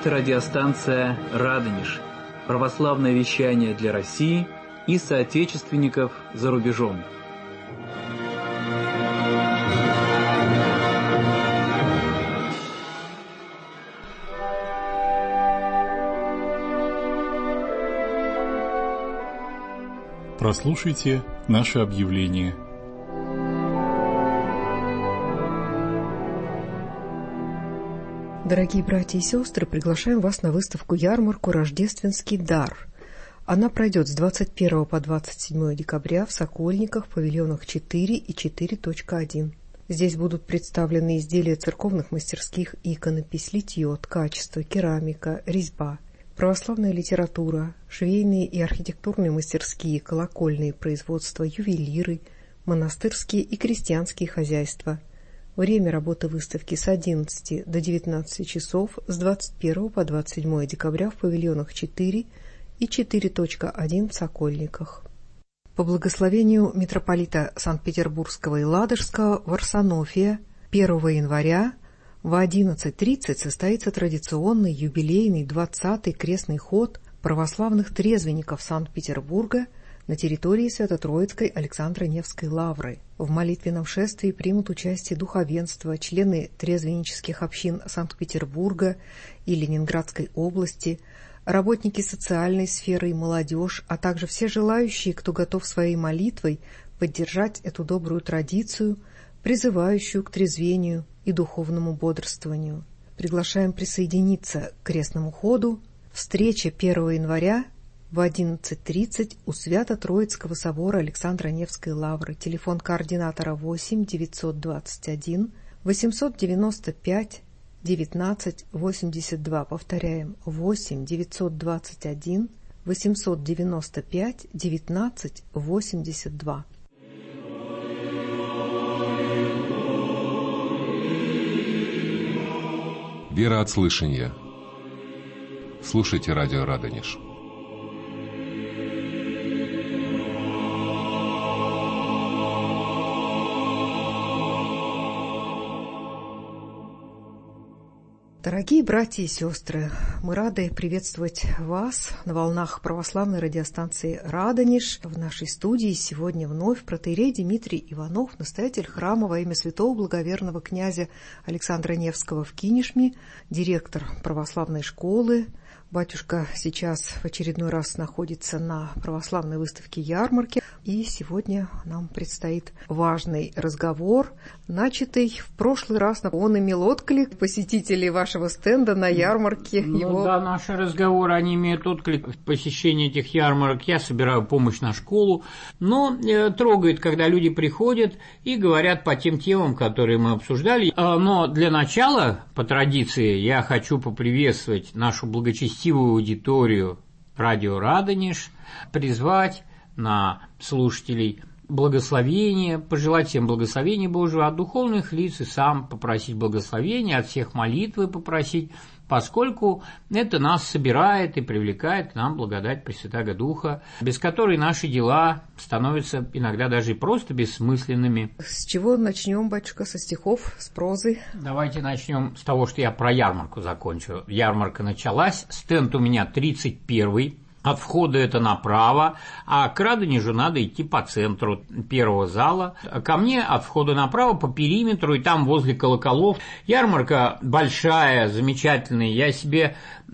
Это радиостанция «Радонеж», православное вещание для России и соотечественников за рубежом. Прослушайте наше объявление. Дорогие братья и сестры, приглашаем вас на выставку-ярмарку «Рождественский дар». Она пройдет с 21 по 27 декабря в Сокольниках, в павильонах 4 и 4.1. Здесь будут представлены изделия церковных мастерских, иконопись, литье, ткачество, керамика, резьба, православная литература, швейные и архитектурные мастерские, колокольные производства, ювелиры, монастырские и крестьянские хозяйства. Время работы выставки с 11 до 19 часов с 21 по 27 декабря в павильонах 4 и 4.1 в Сокольниках. По благословению митрополита Санкт-Петербургского и Ладожского в Варсонофия 1 января в 11:30 состоится традиционный юбилейный 20-й крестный ход православных трезвенников Санкт-Петербурга на территории Свято-Троицкой Александро-Невской лавры. В молитвенном шествии примут участие духовенство, члены трезвеннических общин Санкт-Петербурга и Ленинградской области, работники социальной сферы и молодежь, а также все желающие, кто готов своей молитвой поддержать эту добрую традицию, призывающую к трезвению и духовному бодрствованию. Приглашаем присоединиться к крестному ходу. Встреча 1 января в 11:30 у Свято-Троицкого собора Александро-Невской лавры. Телефон координатора 8 921 895 19 82. Повторяем, 8 921 895 19 82. Вера от слышания. Слушайте радио «Радонеж». Дорогие братья и сестры, мы рады приветствовать вас на волнах православной радиостанции «Радонеж». В нашей студии сегодня вновь протоиерей Дмитрий Иванов, настоятель храма во имя святого благоверного князя Александра Невского в Кинешме, директор православной школы. Батюшка сейчас в очередной раз находится на православной выставке ярмарки, и сегодня нам предстоит важный разговор, начатый в прошлый раз. Он имел отклик посетителей вашего стенда на ярмарке. Да, наши разговоры, они имеют отклик в посещении этих ярмарок. Я собираю помощь на школу, но трогает, когда люди приходят и говорят по тем темам, которые мы обсуждали. Но для начала, по традиции, я хочу поприветствовать нашу благочестивую аудиторию радио «Радонеж», призвать на слушателей благословения, пожелать всем благословения Божьего от духовных лиц и сам попросить благословения, от всех молитвы попросить, поскольку это нас собирает и привлекает к нам благодать Пресвятаго Духа, без которой наши дела становятся иногда даже и просто бессмысленными. С чего начнем, батюшка, со стихов, с прозы? Давайте начнем с того, что я про ярмарку закончу. Ярмарка началась, стенд у меня 31-й. От входа это направо, а к Радонежу надо идти по центру первого зала. Ко мне от входа направо по периметру, и там возле колоколов. Ярмарка большая, замечательная. Я себе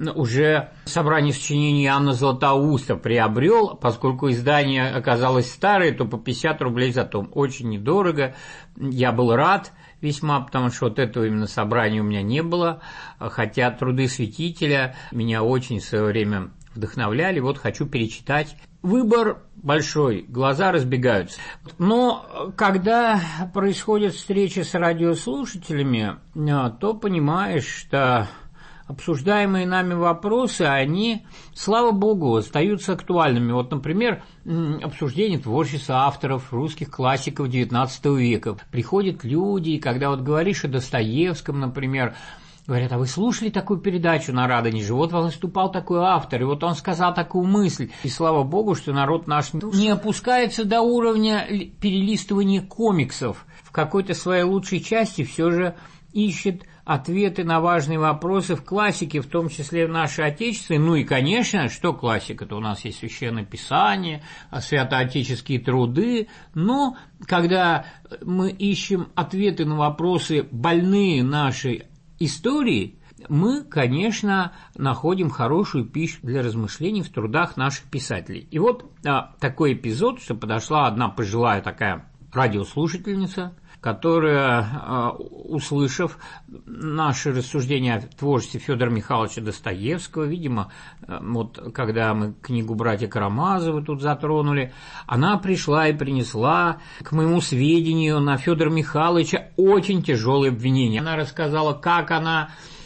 уже собрание сочинений Иоанна Златоуста приобрел, поскольку издание оказалось старое, то по 50 рублей за том. Очень недорого. Я был рад весьма, потому что вот этого именно собрания у меня не было, хотя труды святителя меня очень в свое время вдохновляли, вот хочу перечитать. Выбор большой, глаза разбегаются. Но когда происходит встреча с радиослушателями, то понимаешь, что обсуждаемые нами вопросы, они, слава богу, остаются актуальными. Вот, например, обсуждение творчества авторов, русских классиков XIX века. Приходят люди, и когда вот говоришь о Достоевском, например, говорят, а вы слушали такую передачу на Радонеже? Вот выступал такой автор, и вот он сказал такую мысль. И слава богу, что народ наш не опускается до уровня перелистывания комиксов. В какой-то своей лучшей части все же ищет ответы на важные вопросы в классике, в том числе в нашей отечественной. Ну и, конечно, что классика-то? У нас есть Священное Писание, святоотеческие труды. Но когда мы ищем ответы на вопросы, больные нашей истории, мы, конечно, находим хорошую пищу для размышлений в трудах наших писателей. И вот такой эпизод, что подошла одна пожилая такая радиослушательница, которая, услышав наши рассуждения о творчестве Федора Михайловича Достоевского, видимо, вот когда мы книгу «Братья Карамазовы» тут затронули, она пришла и принесла к моему сведению на Федора Михайловича очень тяжелые обвинения. Она рассказала, как она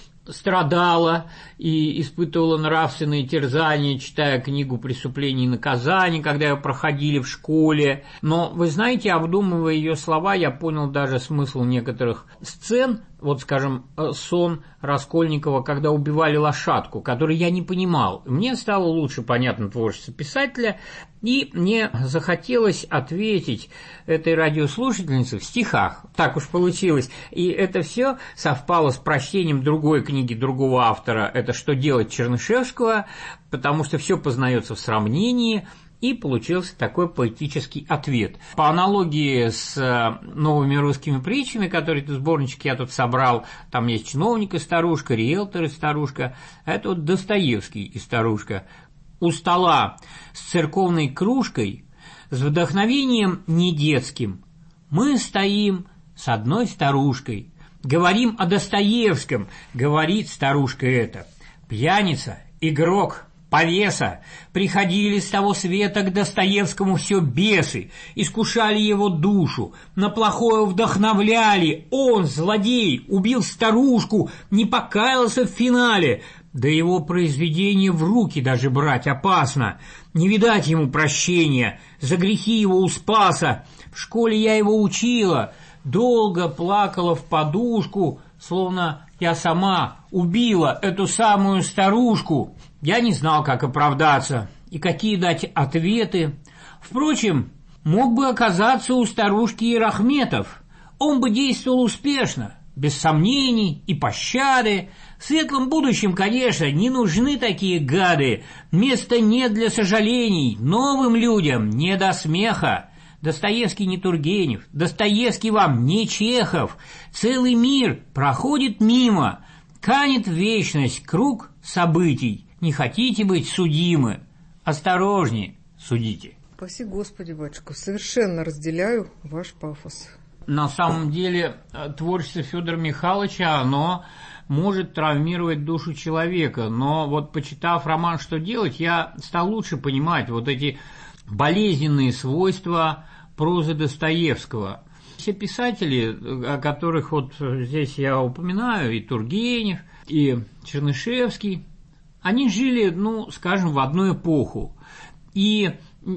страдала и испытывала нравственные терзания, читая книгу «Преступление и наказание», когда ее проходили в школе. Но, вы знаете, обдумывая ее слова, я понял даже смысл некоторых сцен. Вот, скажем, сон Раскольникова, когда убивали лошадку, который я не понимал. Мне стало лучше понятно творчество писателя, и мне захотелось ответить этой радиослушательнице в стихах. Так уж получилось. И это все совпало с прочтением другой книги другого автора «Это что делать» Чернышевского, потому что все познается в сравнении. И получился такой поэтический ответ. По аналогии с новыми русскими притчами, которые сборнички я тут собрал, там есть чиновник и старушка, риэлтор и старушка, а это вот Достоевский и старушка. У стола с церковной кружкой, с вдохновением не детским, мы стоим с одной старушкой. Говорим о Достоевском, говорит старушка эта. Пьяница, игрок, повеса, приходили с того света к Достоевскому все бесы, искушали его душу, на плохое вдохновляли, он, злодей, убил старушку, не покаялся в финале, да его произведение в руки даже брать опасно, не видать ему прощения, за грехи его у Спаса, в школе я его учила, долго плакала в подушку, словно я сама убила эту самую старушку. Я не знал, как оправдаться и какие дать ответы. Впрочем, мог бы оказаться у старушки Ерахметов. Он бы действовал успешно, без сомнений и пощады. В светлом будущем, конечно, не нужны такие гады. Места нет для сожалений, новым людям не до смеха. Достоевский не Тургенев, Достоевский вам не Чехов. Целый мир проходит мимо, канет в вечность круг событий. Не хотите быть судимы? Осторожнее судите. Спаси Господи, батюшка, совершенно разделяю ваш пафос. На самом деле, творчество Федора Михайловича, оно может травмировать душу человека, но вот почитав роман «Что делать», я стал лучше понимать вот эти болезненные свойства прозы Достоевского. Все писатели, о которых вот здесь я упоминаю, и Тургенев, и Чернышевский, они жили, ну, скажем, в одну эпоху. И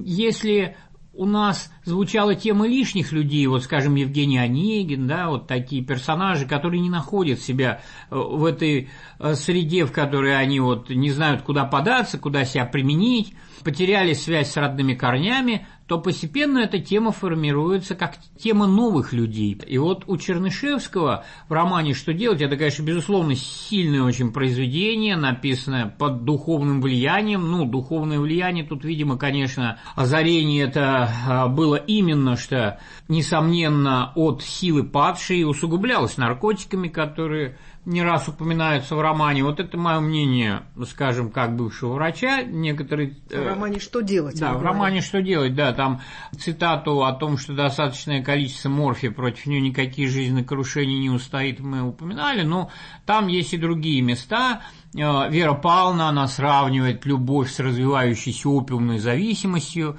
если у нас звучала тема лишних людей, вот, скажем, Евгений Онегин, да, вот такие персонажи, которые не находят себя в этой среде, в которой они вот не знают, куда податься, куда себя применить, потеряли связь с родными корнями, то постепенно эта тема формируется как тема новых людей. И вот у Чернышевского в романе «Что делать» это, конечно, безусловно, сильное очень произведение, написанное под духовным влиянием. Ну, духовное влияние тут, видимо, конечно, озарение это было именно что, несомненно, от силы падшей, усугублялось наркотиками, которые не раз упоминаются в романе. Вот это мое мнение, скажем, как бывшего врача. Некоторые... В романе «Что делать»? Да, в романе «Что делать», да, там цитату о том, что достаточное количество морфия, против нее никакие жизнекрушения не устоит, мы упоминали, но там есть и другие места. Вера Павловна, она сравнивает любовь с развивающейся опиумной зависимостью,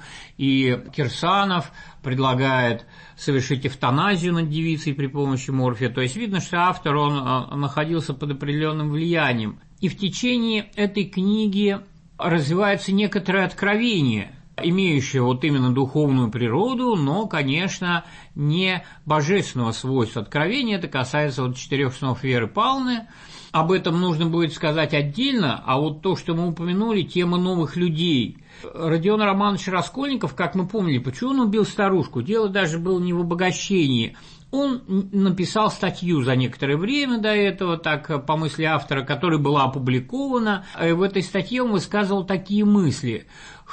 и Кирсанов предлагает совершить эвтаназию над девицей при помощи морфия. То есть видно, что автор, он находился под определенным влиянием. И в течение этой книги развивается некоторое откровение, имеющее вот именно духовную природу, но, конечно, не божественного свойства откровения. Это касается вот 4 снов Веры Павловны. Об этом нужно будет сказать отдельно, а вот то, что мы упомянули, тема новых людей. Родион Романович Раскольников, как мы помнили, почему он убил старушку? Дело даже было не в обогащении. Он написал статью за некоторое время до этого, так, по мысли автора, которая была опубликована. В этой статье он высказывал такие мысли,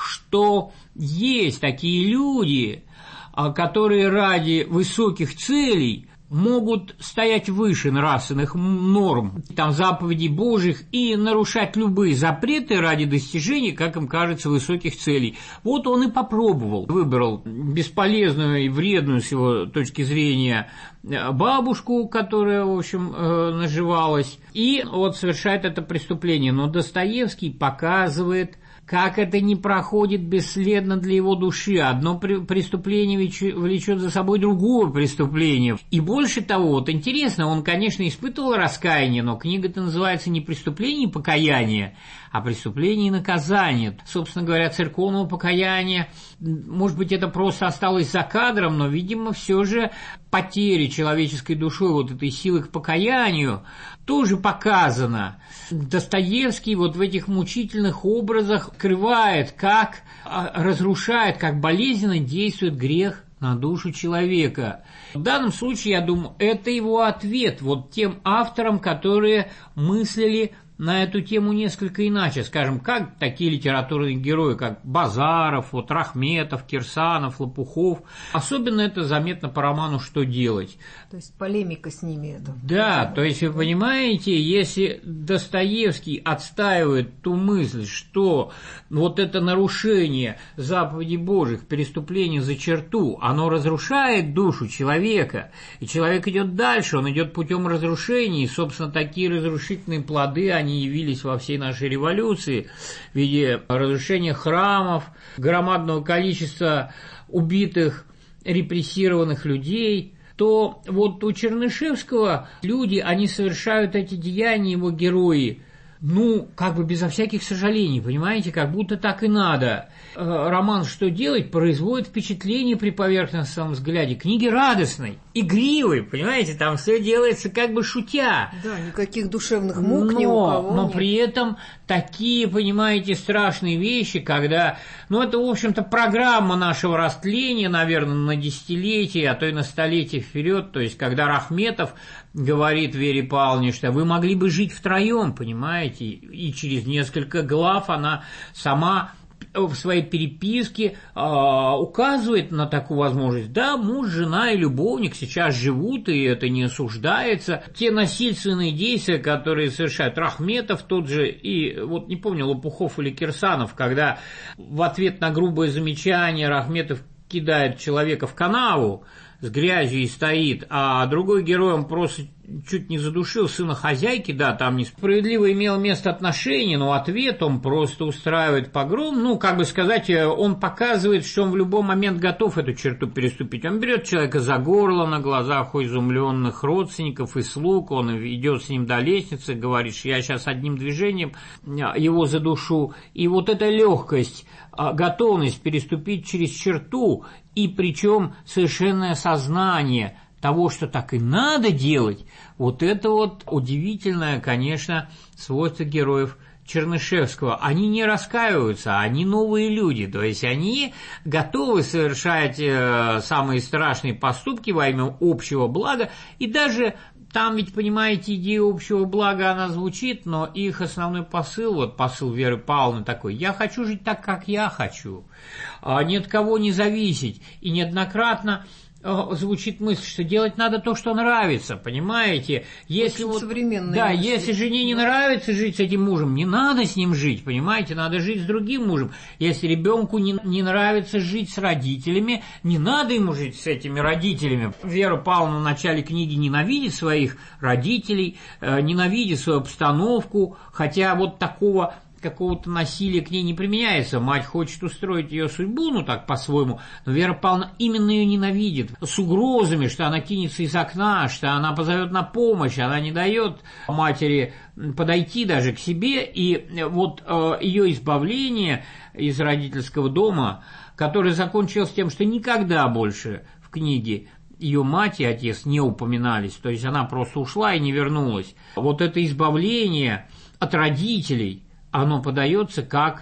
что есть такие люди, которые ради высоких целей могут стоять выше нравственных норм, там, заповедей Божьих и нарушать любые запреты ради достижения, как им кажется, высоких целей. Вот он и попробовал, выбрал бесполезную и вредную с его точки зрения бабушку, которая, в общем, наживалась, и вот совершает это преступление. Но Достоевский показывает, как это не проходит бесследно для его души. Одно преступление влечет за собой другое преступление. И больше того, вот интересно, он, конечно, испытывал раскаяние, но книга-то называется не «Преступление и покаяние», а «Преступление и наказание». Собственно говоря, церковного покаяния, может быть, это просто осталось за кадром, но, видимо, все же потеря человеческой душой, вот этой силы к покаянию, тоже показано. Достоевский вот в этих мучительных образах скрывает, как разрушает, как болезненно действует грех на душу человека. В данном случае, я думаю, это его ответ вот тем авторам, которые мыслили на эту тему несколько иначе, скажем, как такие литературные герои, как Базаров, вот Рахметов, Кирсанов, Лопухов. Особенно это заметно по роману «Что делать?». То есть полемика с ними это. Да, то есть вы понимаете, если Достоевский отстаивает ту мысль, что вот это нарушение заповедей Божьих, переступление за черту, оно разрушает душу человека, и человек идет дальше, он идет путем разрушения, и, собственно, такие разрушительные плоды, они явились во всей нашей революции в виде разрушения храмов, громадного количества убитых, репрессированных людей, то вот у Чернышевского люди, они совершают эти деяния, его герои, ну, как бы безо всяких сожалений, понимаете, как будто так и надо. Роман «Что делать?» производит впечатление при поверхностном взгляде книги радостной, игривой, понимаете, там все делается как бы шутя. Да, никаких душевных мук ни у кого но нет. при этом такие, понимаете, страшные вещи, когда, ну, это, в общем-то, программа нашего растления, наверное, на десятилетия, а то и на столетия вперед, то есть, когда Рахметов говорит Вере Павловне, что вы могли бы жить втроем, понимаете, и через несколько глав она сама в своей переписке указывает на такую возможность. Да, муж, жена и любовник сейчас живут, и это не осуждается. Те насильственные действия, которые совершают Рахметов тот же, и вот не помню, Лопухов или Кирсанов, когда в ответ на грубое замечание Рахметов кидает человека в канаву с грязью и стоит, а другой герой, он просто чуть не задушил сына хозяйки, да, там несправедливо имело место отношение, но ответ он просто устраивает погром, ну, как бы сказать, он показывает, что он в любой момент готов эту черту переступить. Он берет человека за горло на глазах у изумленных родственников и слуг, он идет с ним до лестницы, говорит, что я сейчас одним движением его задушу, и вот эта легкость, готовность переступить через черту, и причем совершенное сознание того, что так и надо делать, вот это вот удивительное, конечно, свойство героев Чернышевского. Они не раскаиваются, они новые люди, то есть они готовы совершать самые страшные поступки во имя общего блага, и даже там ведь, понимаете, идея общего блага, она звучит, но их основной посыл, вот посыл Веры Павловны такой: я хочу жить так, как я хочу, ни от кого не зависеть, и неоднократно звучит мысль, что делать надо то, что нравится, понимаете? Если вот, да, если жене не нравится жить с этим мужем, не надо с ним жить, понимаете? Надо жить с другим мужем. Если ребенку не нравится жить с родителями, не надо ему жить с этими родителями. Вера Павловна в начале книги ненавидит своих родителей, ненавидит свою обстановку, хотя вот такого какого-то насилия к ней не применяется. Мать хочет устроить ее судьбу, ну так по-своему, но Вера Павловна именно ее ненавидит, с угрозами, что она кинется из окна, что она позовет на помощь, она не дает матери подойти даже к себе, и вот ее избавление из родительского дома, которое закончилось тем, что никогда больше в книге ее мать и отец не упоминались, то есть она просто ушла и не вернулась. Вот это избавление от родителей, оно подается как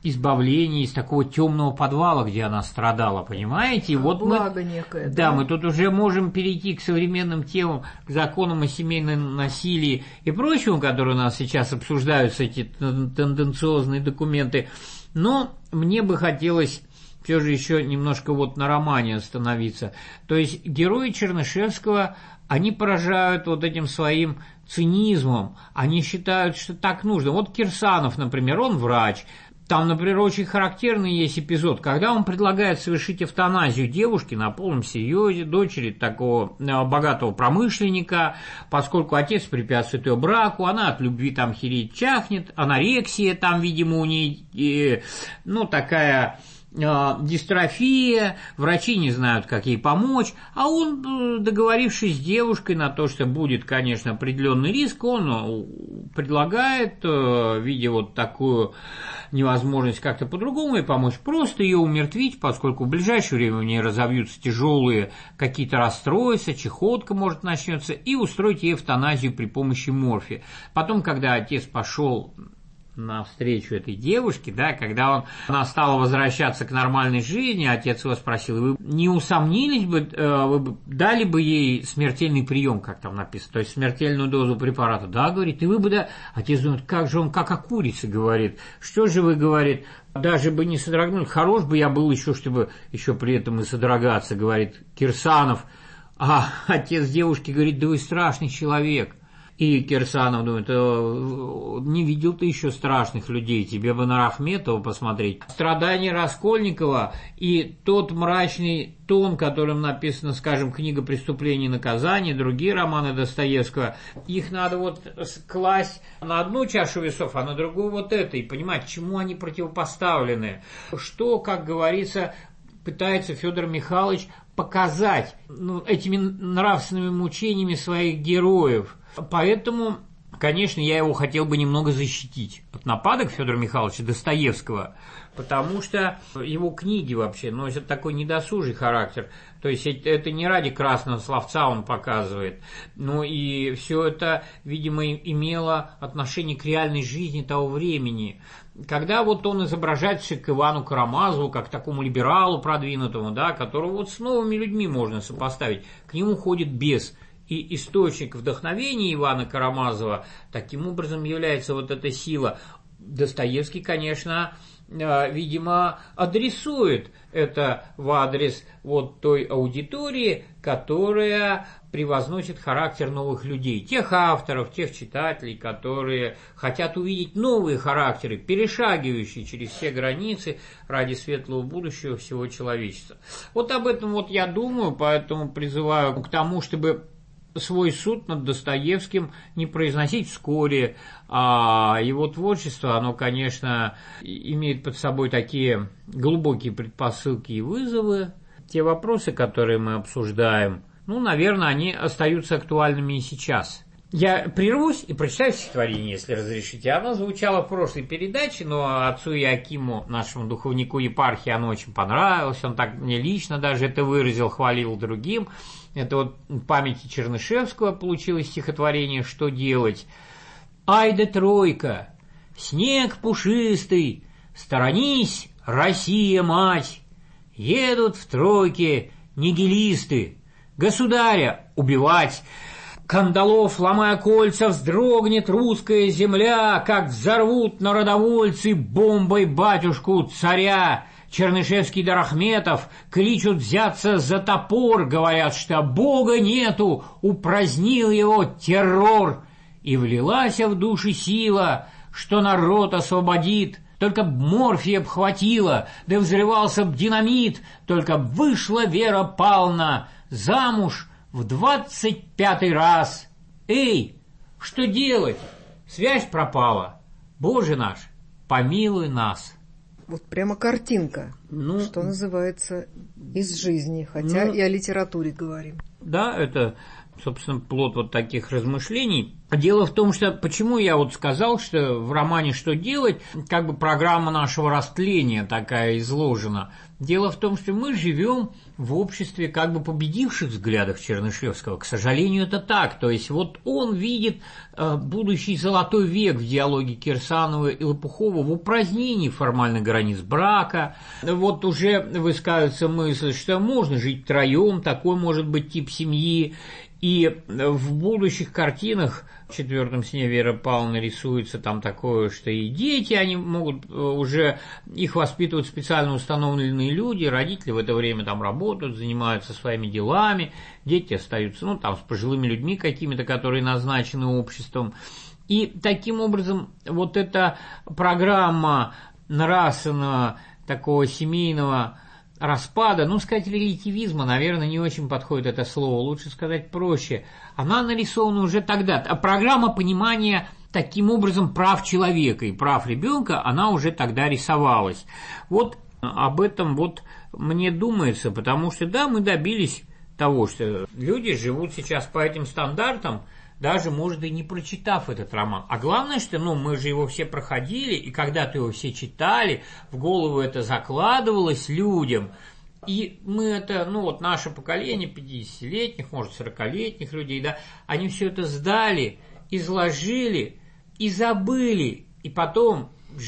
избавления из такого темного подвала, где она страдала, понимаете? И вот благо некое. Да, мы тут уже можем перейти к современным темам, к законам о семейном насилии и прочему, которые у нас сейчас обсуждаются, эти тенденциозные документы. Но мне бы хотелось все же еще немножко вот на романе остановиться. То есть герои Чернышевского, они поражают вот этим своим цинизмом, они считают, что так нужно. Вот Кирсанов, например, он врач. Там, например, очень характерный есть эпизод, когда он предлагает совершить эвтаназию девушки на полном серьезе, дочери такого богатого промышленника, поскольку отец препятствует ее браку, она от любви там херить чахнет, анорексия там, видимо, у нее, такая дистрофия, врачи не знают, как ей помочь, а он, договорившись с девушкой на то, что будет, конечно, определенный риск, он предлагает, видя вот такую невозможность как-то по-другому ей помочь, просто ее умертвить, поскольку в ближайшее время у нее разовьются тяжелые какие-то расстройства, чехотка может начнется, и устроить ей эвтаназию при помощи морфия. Потом, когда отец пошел навстречу этой девушке, да, когда она стала возвращаться к нормальной жизни, отец его спросил: вы не усомнились бы, вы бы дали бы ей смертельный прием, как там написано, то есть смертельную дозу препарата? Да, говорит, и вы бы, да. Отец думает, как же он, как о курице, говорит, что же вы, говорит, даже бы не содрогнули, хорош бы я был еще, чтобы еще при этом и содрогаться, говорит Кирсанов. А отец девушки говорит, да вы страшный человек. И Кирсанов думает, не видел ты еще страшных людей, тебе бы на Рахметова посмотреть. Страдания Раскольникова и тот мрачный тон, которым написана, скажем, книга «Преступление и наказание», другие романы Достоевского, их надо вот класть на одну чашу весов, а на другую вот это, и понимать, чему они противопоставлены. Что, как говорится, пытается Федор Михайлович показать этими нравственными мучениями своих героев. Поэтому, конечно, я его хотел бы немного защитить от нападок Федора Михайловича Достоевского, потому что его книги вообще носят такой недосужий характер. То есть это не ради красного словца он показывает, но и все это, видимо, имело отношение к реальной жизни того времени. Когда вот он изображается к Ивану Карамазову, как такому либералу продвинутому, да, которого вот с новыми людьми можно сопоставить, к нему ходит бес. И источник вдохновения Ивана Карамазова таким образом является вот эта сила. Достоевский, конечно, видимо, адресует это в адрес вот той аудитории, которая превозносит характер новых людей, тех авторов, тех читателей, которые хотят увидеть новые характеры, перешагивающие через все границы ради светлого будущего всего человечества. Вот об этом вот я думаю, поэтому призываю к тому, чтобы свой суд над Достоевским не произносить вскоре, а его творчество, оно, конечно, имеет под собой такие глубокие предпосылки и вызовы. Те вопросы, которые мы обсуждаем, наверное, они остаются актуальными и сейчас. Я прервусь и прочитаю стихотворение, если разрешите. Оно звучало в прошлой передаче, но отцу Иоакиму, нашему духовнику епархии, оно очень понравилось. Он так мне лично даже это выразил, хвалил другим. Это вот в памяти Чернышевского получилось стихотворение «Что делать?». «Ай да тройка! Снег пушистый! Сторонись, Россия-мать! Едут в тройке нигилисты! Государя убивать!» Кандалов, ломая кольца, вздрогнет русская земля, как взорвут народовольцы бомбой батюшку царя. Чернышевский да Рахметов кличут взяться за топор, говорят, что Бога нету, упразднил его террор. И влилась в души сила, что народ освободит, только б морфия б хватило, да взрывался б динамит, только б вышла Вера Павловна замуж в 25-й раз. Эй, что делать? Связь пропала. Боже наш, помилуй нас. Вот прямо картинка, что называется, из жизни, хотя и о литературе говорим. Да, это собственно, плод вот таких размышлений. Дело в том, что почему я вот сказал, что в романе «Что делать?» как бы программа нашего растления такая изложена. Дело в том, что мы живем в обществе как бы победивших взглядов Чернышевского. К сожалению, это так. То есть вот он видит будущий золотой век в диалоге Кирсанова и Лопухова в упразднении формальных границ брака. Вот уже высказывается мысль, что можно жить втроем, такой может быть тип семьи. И в будущих картинах в «Четвертом сне» Вера Павловна рисуется там такое, что и дети, они могут уже, их воспитывать специально установленные люди, родители в это время там работают, занимаются своими делами, дети остаются, ну, там, с пожилыми людьми какими-то, которые назначены обществом. И таким образом вот эта программа нравственного, такого семейного распада, ну, сказать, релятивизма, наверное, не очень подходит это слово, лучше сказать проще, она нарисована уже тогда. А программа понимания таким образом прав человека и прав ребенка, она уже тогда рисовалась. Вот об этом вот мне думается, потому что, да, мы добились того, что люди живут сейчас по этим стандартам, даже, может, и не прочитав этот роман. А главное, что мы же его все проходили, и когда-то его все читали, в голову это закладывалось людям. И мы это, наше поколение 50-летних, может, 40-летних людей, да, они все это сдали, изложили и забыли, и потом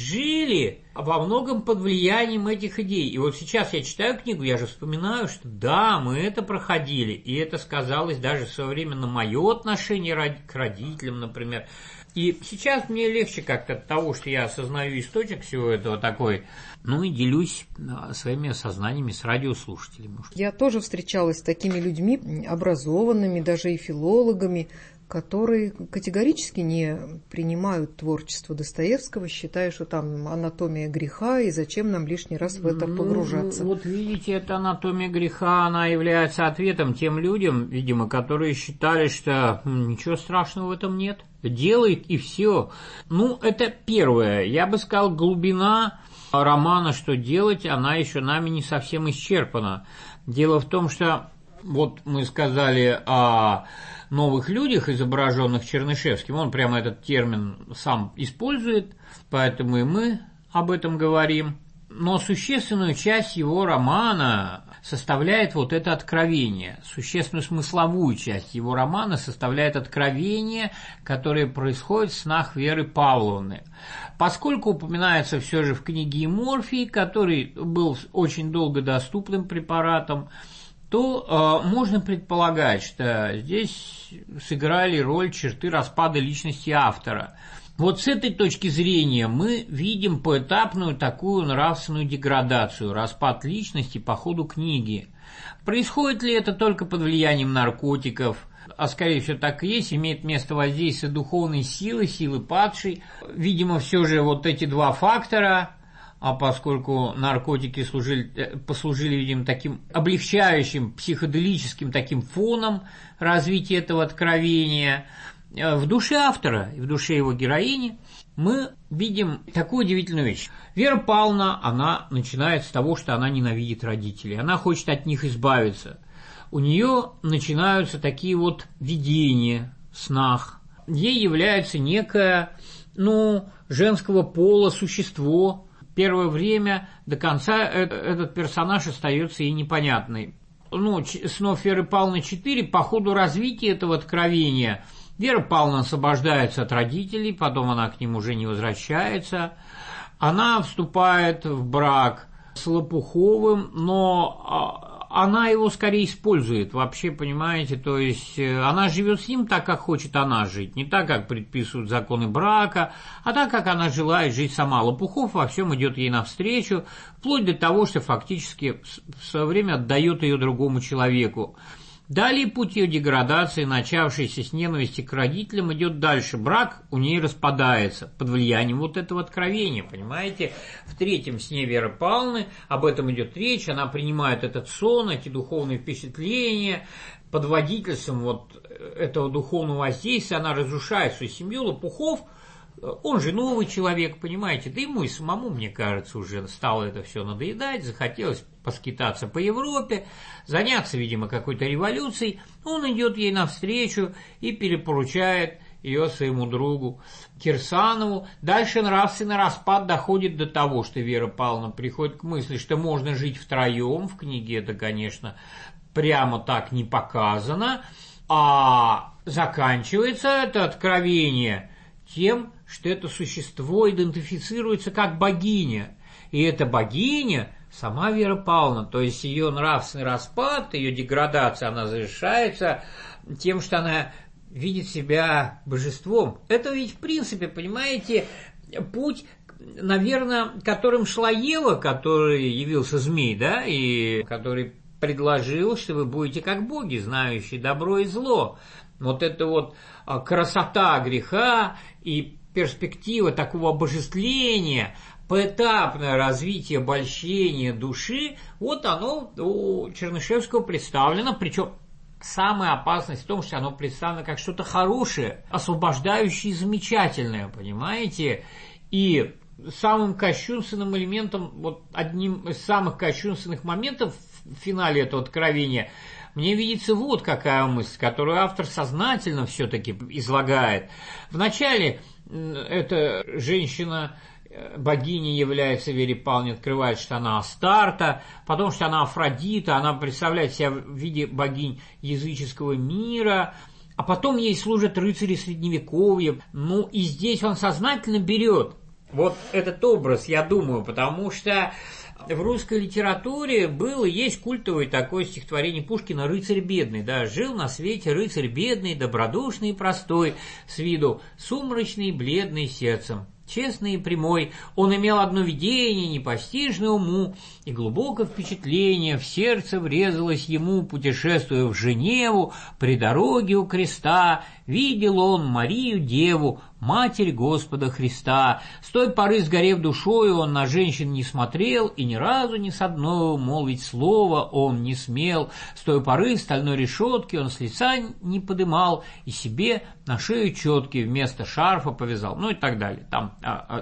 жили во многом под влиянием этих идей. И вот сейчас я читаю книгу, я же вспоминаю, что да, мы это проходили, и это сказалось даже в свое время на мое отношение к родителям, например. И сейчас мне легче как-то от того, что я осознаю источник всего этого такой, и делюсь своими осознаниями с радиослушателями. Я тоже встречалась с такими людьми, образованными, даже и филологами, которые категорически не принимают творчество Достоевского, считая, что там анатомия греха, и зачем нам лишний раз в это погружаться. Вот видите, эта анатомия греха, она является ответом тем людям, видимо, которые считали, что ничего страшного в этом нет, делает и все. Это первое. Я бы сказал, глубина романа «Что делать», она еще нами не совсем исчерпана. Дело в том, что вот мы сказали о новых людях, изображенных Чернышевским, он прямо этот термин сам использует, поэтому и мы об этом говорим. Но существенную часть его романа составляет вот это откровение, существенную смысловую часть его романа составляет откровение, которое происходит в снах Веры Павловны. Поскольку упоминается все же в книге «Морфий», который был очень долго доступным препаратом, то можно предполагать, что здесь сыграли роль черты распада личности автора. Вот с этой точки зрения мы видим поэтапную такую нравственную деградацию, распад личности по ходу книги. Происходит ли это только под влиянием наркотиков? А скорее всего так и есть, имеет место воздействие духовной силы, силы падшей. Видимо, все же вот эти два фактора. А поскольку наркотики послужили, видимо, таким облегчающим психоделическим таким фоном развития этого откровения, в душе автора и в душе его героини мы видим такую удивительную вещь. Вера Павловна, она начинает с того, что она ненавидит родителей, она хочет от них избавиться. У нее начинаются такие вот видения в снах. Ей является некое, женского пола существо. Первое время до конца этот персонаж остается ей непонятный. «Снов Веры Павловны 4» по ходу развития этого откровения Вера Павловна освобождается от родителей, потом она к ним уже не возвращается. Она вступает в брак с Лопуховым, но она его скорее использует, вообще, понимаете, то есть она живет с ним так, как хочет она жить, не так, как предписывают законы брака, а так, как она желает жить сама. Лопухов во всем идет ей навстречу, вплоть до того, что фактически в свое время отдает ее другому человеку. Далее путь ее деградации, начавшийся с ненависти к родителям, идет дальше. Брак у нее распадается под влиянием вот этого откровения, понимаете? В третьем сне Веры Павловны об этом идет речь, она принимает этот сон, эти духовные впечатления, под водительством вот этого духовного воздействия она разрушает свою семью. Лопухов Он же новый человек, понимаете, да ему и самому, мне кажется, уже стало это все надоедать, захотелось поскитаться по Европе, заняться, видимо, какой-то революцией. Он идет ей навстречу и перепоручает ее своему другу Кирсанову. Дальше нравственный распад доходит до того, что Вера Павловна приходит к мысли, что можно жить втроем. В книге это, конечно, прямо так не показано, а заканчивается это откровение тем, что это существо идентифицируется как богиня. И эта богиня сама Вера Павловна, то есть ее нравственный распад, ее деградация, она завершается тем, что она видит себя божеством. Это ведь, в принципе, понимаете, путь, наверное, которым шла Ева, который явился змей, да, и который предложил, что вы будете как боги, знающие добро и зло. Вот это вот красота греха и перспектива такого обожествления, поэтапное развитие обольщения души, вот оно у Чернышевского представлено, причем самая опасность в том, что оно представлено как что-то хорошее, освобождающее и замечательное, понимаете? И самым кощунственным элементом, вот одним из самых кощунственных моментов в финале этого откровения мне видится вот какая мысль, которую автор сознательно все-таки излагает. Вначале эта женщина, богиня, является Вере Павловне, открывает, что она Астарта, потом, что она Афродита, она представляет себя в виде богинь языческого мира, а потом ей служат рыцари Средневековья. Ну и здесь он сознательно берет вот этот образ, я думаю, потому что в русской литературе было, есть культовое такое стихотворение Пушкина «Рыцарь бедный». Да, жил на свете рыцарь бедный, добродушный и простой, с виду сумрачный и бледный сердцем. Честный и прямой, он имел одно видение, непостижное уму, и глубокое впечатление в сердце врезалось ему, путешествуя в Женеву, при дороге у креста, видел он Марию Деву, Матерь Господа Христа. С той поры, сгорев душою, он на женщин не смотрел, и ни разу ни с одной молвить слова он не смел. С той поры стальной решетки он с лица не подымал, и себе на шею четки вместо шарфа повязал, ну и так далее. Там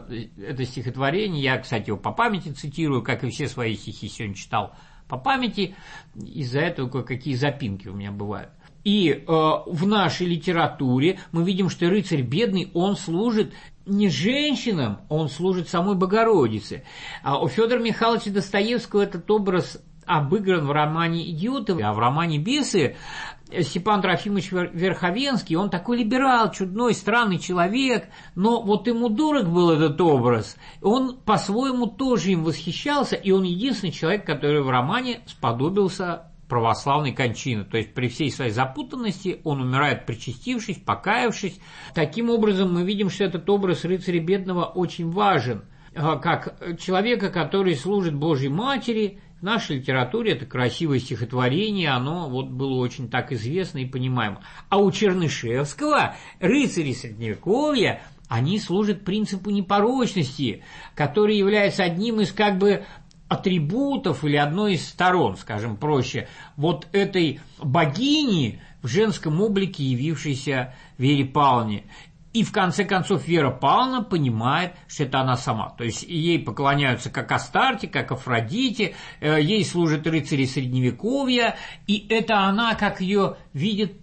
это стихотворение, я, кстати, его по памяти цитирую, как и все свои стихи сегодня читал по памяти, из-за этого кое-какие запинки у меня бывают. И в нашей литературе мы видим, что рыцарь бедный, он служит не женщинам, он служит самой Богородице. У Федора Михайловича Достоевского этот образ обыгран в романе «Идиоты», а в романе «Бесы» Степан Трофимович Верховенский, он такой либерал, чудной, странный человек, но вот ему дорог был этот образ, он по-своему тоже им восхищался, и он единственный человек, который в романе сподобился православной кончины, то есть при всей своей запутанности он умирает, причастившись, покаявшись. Таким образом мы видим, что этот образ рыцаря бедного очень важен, как человека, который служит Божьей Матери. В нашей литературе это красивое стихотворение, оно вот было очень так известно и понимаемо. А у Чернышевского рыцари Средневековья, они служат принципу непорочности, который является одним из как бы атрибутов или одной из сторон, скажем проще, вот этой богини в женском облике, явившейся Вере Павловне. И в конце концов Вера Павловна понимает, что это она сама. То есть ей поклоняются как Астарте, как Афродите, ей служат рыцари Средневековья, и это она, как ее видят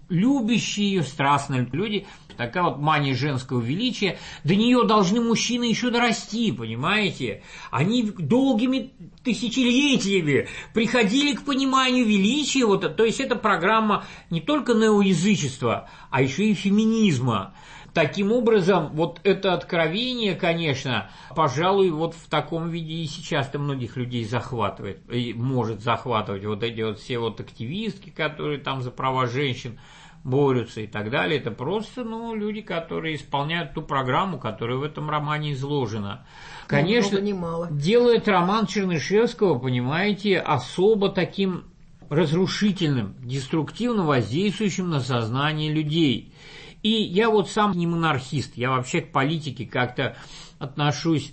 любящие ее страстные люди. Такая вот мания женского величия. До нее должны мужчины еще дорасти, понимаете? Они долгими тысячелетиями приходили к пониманию величия. Вот, то есть это программа не только неоязычества, а еще и феминизма. Таким образом, вот это откровение, конечно, пожалуй, вот в таком виде и сейчас-то многих людей захватывает, и может захватывать. Вот эти вот все вот активистки, которые там за права женщин борются и так далее, это просто, люди, которые исполняют ту программу, которая в этом романе изложена. Конечно, делает роман Чернышевского, понимаете, особо таким разрушительным, деструктивно воздействующим на сознание людей. И я вот сам не монархист, я вообще к политике как-то отношусь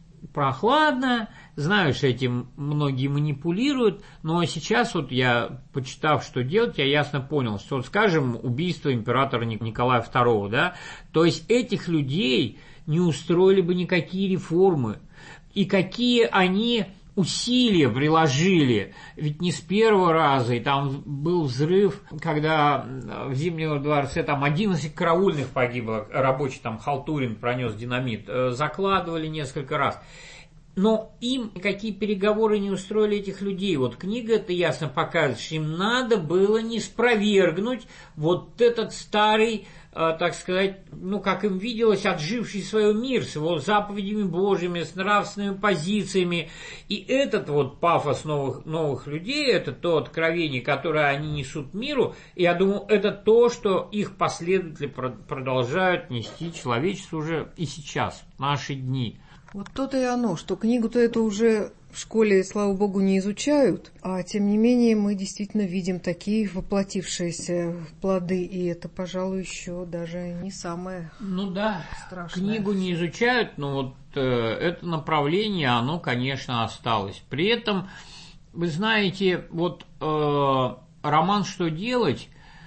прохладно, знаю, что этим многие манипулируют, но сейчас вот я, почитав, что делать, я ясно понял, что, вот, скажем, убийство императора Николая II, да, то есть этих людей не устроили бы никакие реформы, и какие они усилия приложили, ведь не с первого раза, и там был взрыв, когда в Зимнем дворце там 11 караульных погибло, рабочий там Халтурин пронес динамит, закладывали несколько раз. Но им никакие переговоры не устроили этих людей. Вот книга это ясно показывает, что им надо было не спровергнуть вот этот старый, так сказать, ну, как им виделось, отживший свой мир с его заповедями Божьими, с нравственными позициями. И этот вот пафос новых людей, это то откровение, которое они несут миру, и я думаю, это то, что их последователи продолжают нести человечеству уже и сейчас, в наши дни. Вот то-то и оно, что книгу-то эту уже в школе, слава богу, не изучают, а тем не менее мы действительно видим такие воплотившиеся плоды, и это, пожалуй, еще даже не самое страшное. Книгу не изучают, но вот это направление, оно, конечно, осталось. При этом, вы знаете, вот роман «Что делать?»,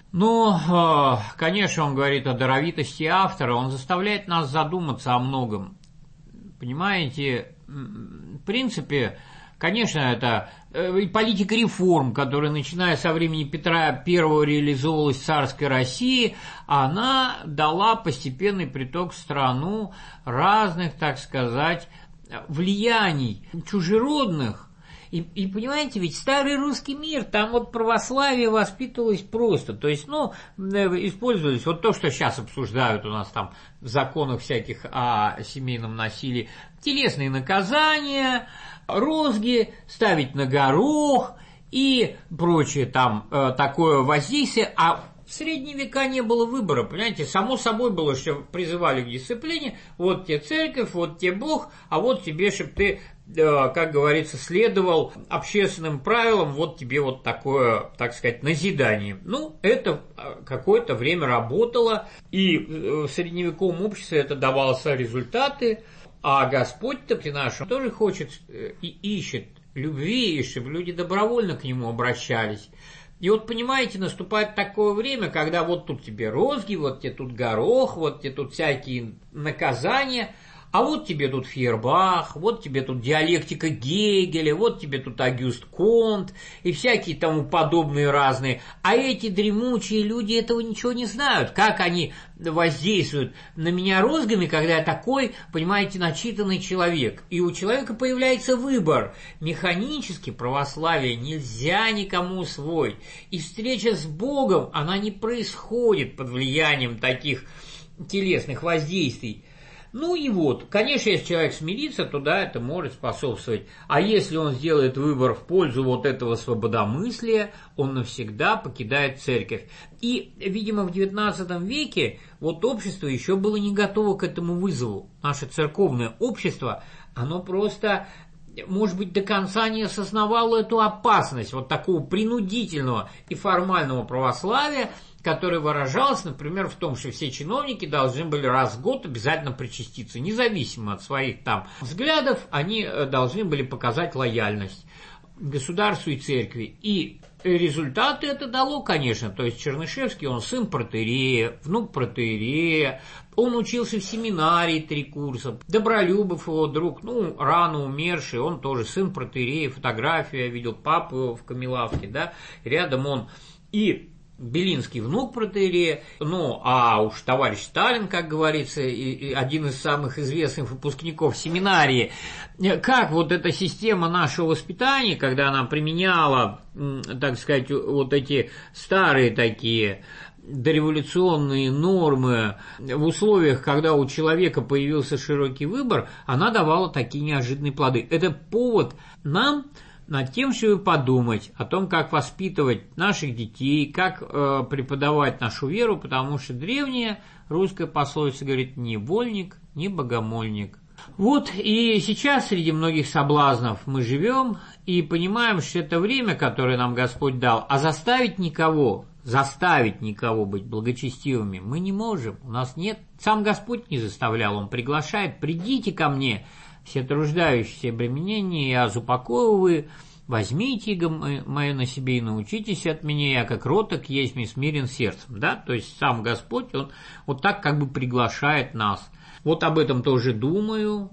ну, конечно, он говорит о даровитости автора, он заставляет нас задуматься о многом. Понимаете, в принципе, конечно, это политика реформ, которая, начиная со времени Петра I, реализовывалась в царской России, она дала постепенный приток в страну разных, так сказать, влияний чужеродных. И понимаете, ведь старый русский мир, там вот православие воспитывалось просто, то есть, ну, использовались вот то, что сейчас обсуждают у нас там в законах всяких о семейном насилии, телесные наказания, розги, ставить на горох и прочее там такое воздействие, а в средние века не было выбора, понимаете, само собой было, что призывали к дисциплине, вот тебе церковь, вот тебе Бог, а вот тебе, чтобы ты, как говорится, следовал общественным правилам, вот тебе вот такое, так сказать, назидание. Ну, это какое-то время работало, и в средневековом обществе это давало свои результаты, а Господь-то наш тоже хочет и ищет любви, и чтобы люди добровольно к Нему обращались. И вот, понимаете, наступает такое время, когда вот тут тебе розги, вот тебе тут горох, вот тебе тут всякие наказания, а вот тебе тут Фейербах, вот тебе тут диалектика Гегеля, вот тебе тут Агюст Конт и всякие тому подобные разные. А эти дремучие люди этого ничего не знают. Как они воздействуют на меня розгами, когда я такой, понимаете, начитанный человек. И у человека появляется выбор. Механически православие нельзя никому усвоить. И встреча с Богом, она не происходит под влиянием таких телесных воздействий. Ну и вот, конечно, если человек смирится, то да, это может способствовать. А если он сделает выбор в пользу вот этого свободомыслия, он навсегда покидает церковь. И, видимо, в XIX веке вот общество еще было не готово к этому вызову. Наше церковное общество, оно просто, может быть, до конца не осознавало эту опасность вот такого принудительного и формального православия, которое выражалось, например, в том, что все чиновники должны были раз в год обязательно причаститься, независимо от своих там взглядов, они должны были показать лояльность государству и церкви. И результаты это дало, конечно, то есть Чернышевский, он сын протоиерея, внук протоиерея, он учился в семинарии 3 курса, Добролюбов его друг, ну, рано умерший, он тоже сын протоиерея, фотографию я видел, папу в Камелавке, да, рядом он, и Белинский внук протоиерея, ну, а уж товарищ Сталин, как говорится, и один из самых известных выпускников семинарии, как вот эта система нашего воспитания, когда она применяла, так сказать, вот эти старые такие дореволюционные нормы в условиях, когда у человека появился широкий выбор, она давала такие неожиданные плоды. Это повод нам над тем, чтобы подумать о том, как воспитывать наших детей, как преподавать нашу веру, потому что древняя русская пословица говорит «ни вольник, ни богомольник». Вот и сейчас среди многих соблазнов мы живем и понимаем, что это время, которое нам Господь дал, а заставить никого быть благочестивыми мы не можем, у нас нет. Сам Господь не заставлял, Он приглашает: «Придите ко мне, все труждающиеся и обременения, я упокою, возьмите иго мое на себе и научитесь от меня, я как кроток есть и смирен сердцем». Да? То есть сам Господь, Он вот так как бы приглашает нас. Вот об этом тоже думаю.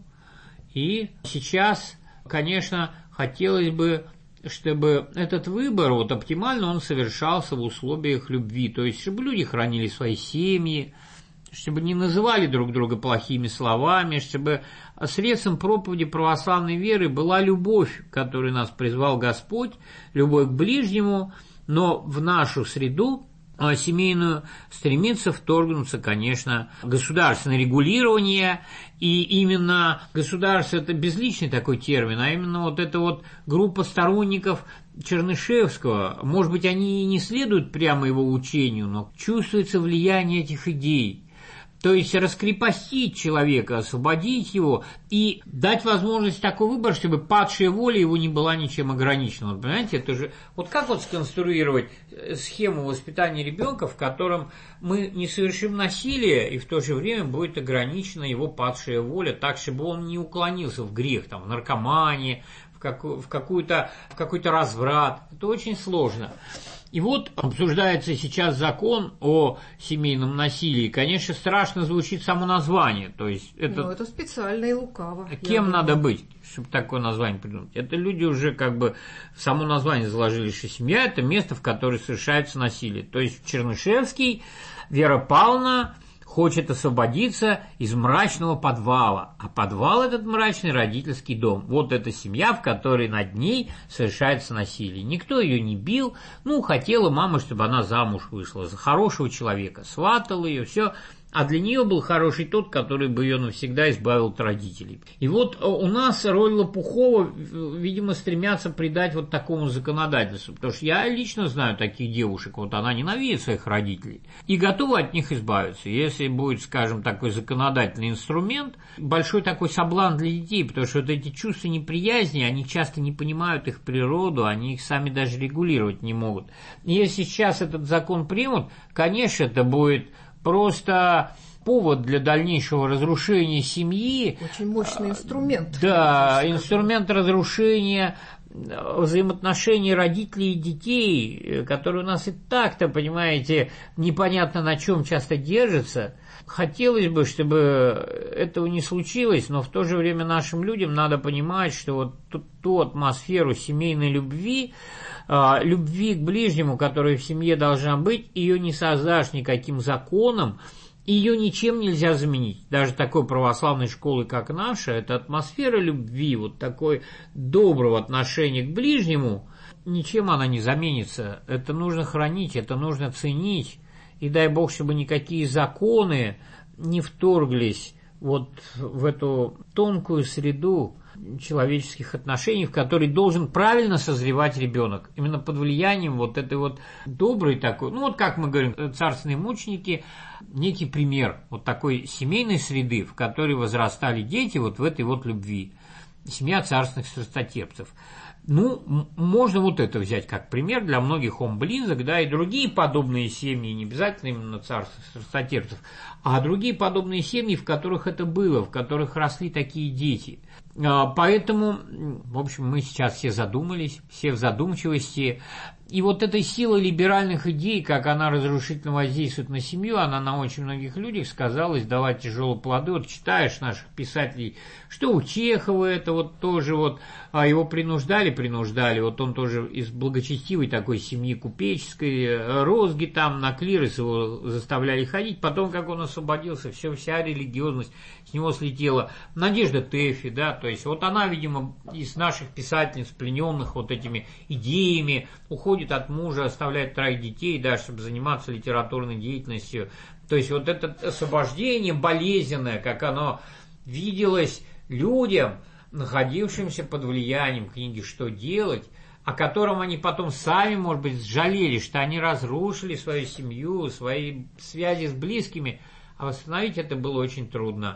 И сейчас, конечно, хотелось бы, чтобы этот выбор, вот оптимально он совершался в условиях любви, то есть чтобы люди хранили свои семьи, чтобы не называли друг друга плохими словами, чтобы средством проповеди православной веры была любовь, к которой нас призвал Господь, любовь к ближнему, но в нашу среду семейную стремится вторгнуться, конечно, государственное регулирование, и именно государство – это безличный такой термин, а именно вот эта вот группа сторонников Чернышевского, может быть, они и не следуют прямо его учению, но чувствуется влияние этих идей. То есть раскрепостить человека, освободить его и дать возможность такой выбор, чтобы падшая воля его не была ничем ограничена. Вот, понимаете, это же вот как вот сконструировать схему воспитания ребенка, в котором мы не совершим насилие, и в то же время будет ограничена его падшая воля, так, чтобы он не уклонился в грех, там, в наркомании, в какой-то разврат. Это очень сложно. И вот обсуждается сейчас закон о семейном насилии. Конечно, страшно звучит само название. То есть это специально и лукаво. Кем надо быть, чтобы такое название придумать? Это люди уже как бы в само название заложили, что семья – это место, в котором совершается насилие. То есть Чернышевский, Вера Павловна хочет освободиться из мрачного подвала. А подвал этот мрачный – родительский дом. Вот эта семья, в которой над ней совершается насилие. Никто ее не бил. Хотела мама, чтобы она замуж вышла за хорошего человека. Сватала ее, все. А для нее был хороший тот, который бы ее навсегда избавил от родителей. И вот у нас роль Лопухова, видимо, стремятся придать вот такому законодательству. Потому что я лично знаю таких девушек, вот она ненавидит своих родителей и готова от них избавиться. Если будет, скажем, такой законодательный инструмент, большой такой соблазн для детей, потому что вот эти чувства неприязни, они часто не понимают их природу, они их сами даже регулировать не могут. И если сейчас этот закон примут, конечно, это будет просто повод для дальнейшего разрушения семьи. Очень мощный инструмент. Да, инструмент разрушения взаимоотношений родителей и детей, которые у нас и так-то, понимаете, непонятно на чем часто держатся. Хотелось бы, чтобы этого не случилось, но в то же время нашим людям надо понимать, что вот ту атмосферу семейной любви, любви к ближнему, которая в семье должна быть, ее не создашь никаким законом, ее ничем нельзя заменить. Даже такой православной школы, как наша, эта атмосфера любви, вот такой доброго отношения к ближнему, ничем она не заменится. Это нужно хранить, это нужно ценить. И дай Бог, чтобы никакие законы не вторглись вот в эту тонкую среду человеческих отношений, в которой должен правильно созревать ребенок. Именно под влиянием вот этой вот доброй такой, вот как мы говорим, царственные мученики, некий пример вот такой семейной среды, в которой возрастали дети вот в этой вот любви. Семья царственных страстотерпцев. Можно вот это взять как пример, для многих он близок, да, и другие подобные семьи, не обязательно именно царственных страстотерпцев, а другие подобные семьи, в которых это было, в которых росли такие дети. Поэтому, в общем, мы сейчас все задумались, все в задумчивости. И вот эта сила либеральных идей, как она разрушительно воздействует на семью, она на очень многих людях сказалась, дала тяжелые плоды. Вот читаешь наших писателей, что у Чехова это вот тоже вот, его принуждали, вот он тоже из благочестивой такой семьи купеческой, розги там, на клирос его заставляли ходить, потом, как он освободился, вся религиозность с него слетела. Надежда Тэффи, да, то есть вот она, видимо, из наших писательниц, плененных вот этими идеями, уходит от мужа, оставляет 3 детей, да, чтобы заниматься литературной деятельностью. То есть вот это освобождение болезненное, как оно виделось людям, находившимся под влиянием книги «Что делать?», о котором они потом сами, может быть, жалели, что они разрушили свою семью, свои связи с близкими, а восстановить это было очень трудно.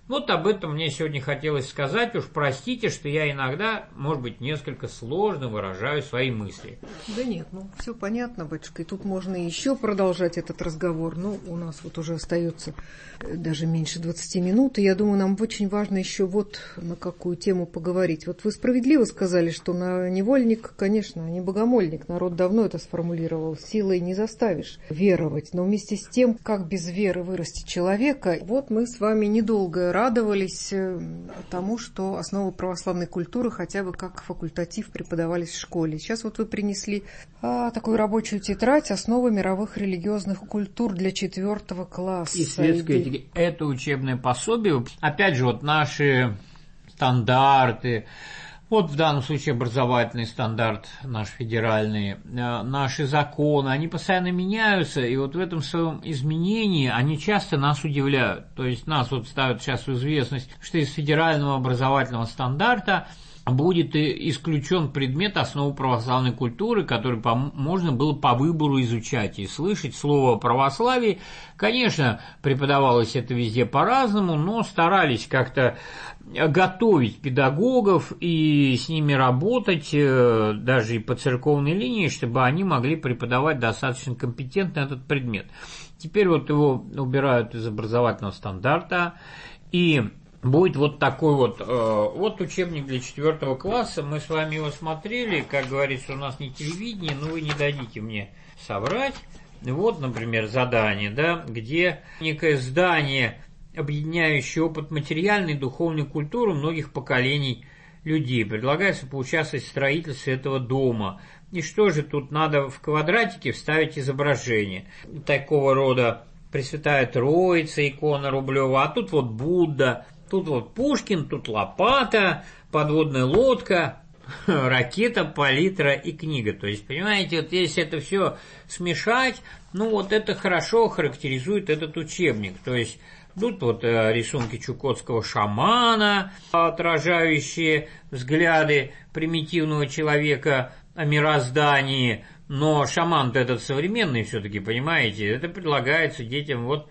Вот об этом мне сегодня хотелось сказать. Уж простите, что я иногда, может быть, несколько сложно выражаю свои мысли. Да нет, все понятно, батюшка, и тут можно еще продолжать этот разговор, но у нас вот уже остается даже меньше 20 минут, и я думаю, нам очень важно еще вот на какую тему поговорить. Вот вы справедливо сказали, что невольник, конечно, не богомольник, народ давно это сформулировал, силой не заставишь веровать, но вместе с тем, как без веры вырастить человека, вот мы с вами недолго радовались тому, что основы православной культуры хотя бы как факультатив преподавались в школе. Сейчас вот вы принесли такую рабочую тетрадь «Основы мировых религиозных культур для 4 класса». И светской этики. Это учебное пособие. Опять же, вот наши стандарты, вот в данном случае образовательный стандарт наш федеральный, наши законы, они постоянно меняются, и вот в этом своем изменении они часто нас удивляют. То есть нас вот ставят сейчас в известность, что из федерального образовательного стандарта будет исключен предмет основы православной культуры, который можно было по выбору изучать и слышать слово о православии. Конечно, преподавалось это везде по-разному, но старались как-то готовить педагогов и с ними работать, даже и по церковной линии, чтобы они могли преподавать достаточно компетентно этот предмет. Теперь вот его убирают из образовательного стандарта, и будет вот такой вот учебник для 4 класса. Мы с вами его смотрели, как говорится, у нас не телевидение, но вы не дадите мне соврать. Вот, например, задание, да, где некое здание, объединяющее опыт материальной и духовной культуры многих поколений людей. Предлагается поучаствовать в строительстве этого дома. И что же тут надо в квадратике вставить изображение такого рода: Пресвятая Троица, икона Рублева, а тут вот Будда, тут вот Пушкин, тут лопата, подводная лодка, ракета, палитра и книга. То есть, понимаете, вот если это все смешать, вот это хорошо характеризует этот учебник. То есть тут вот рисунки чукотского шамана, отражающие взгляды примитивного человека о мироздании, но шаман-то этот современный все-таки, понимаете, это предлагается детям вот